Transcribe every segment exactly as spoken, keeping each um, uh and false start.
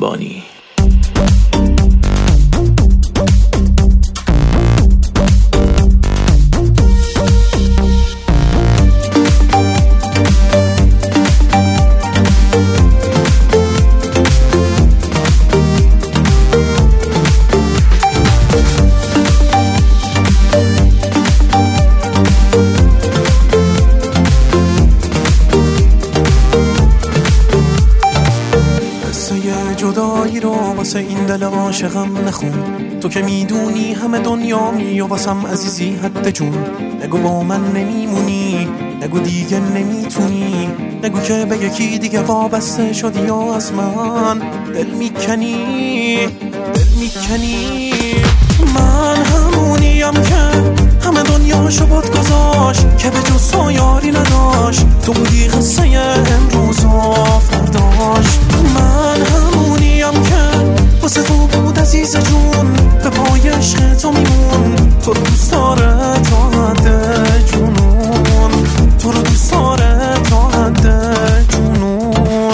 بانی. جدایی رو واسه این دل عاشقم نخون، تو که میدونی همه دنیا می و واسم عزیزی حد جون. نگو با من نمیمونی، نگو دیگه نمیتونی، نگو که به یکی دیگه وابسته شدی یا از من دل میکنی دل میکنی. من همونیم که همه دنیا شبات گذاشت، که به جز تو یاری نداشت، تو بودی قصه امروز و فرداش. من همونیم که واسه تو بود عزیز جون، به پای عشق تو میمون، تو رو دوست داره تا حد جنون، تو رو دوست داره تا حد جنون.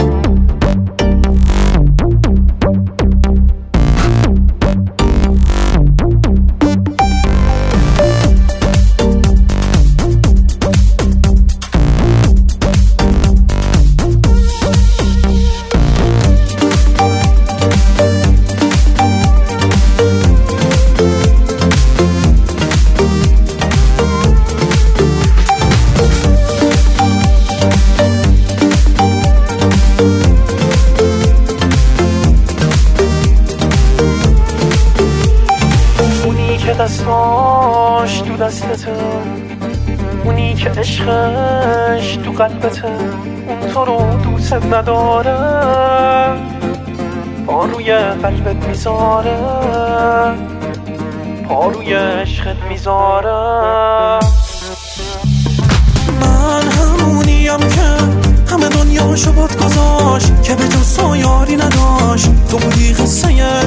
دستاش تو دستته، اونی که عشقش تو قلبته، اون تو رو دوست نداره، پا روی قلبت میذاره، پا روی عشقت میذاره. من همونیم که همه دنیا شبات گذاشت، که به جز تو یاری نداشت، تو بودی قصه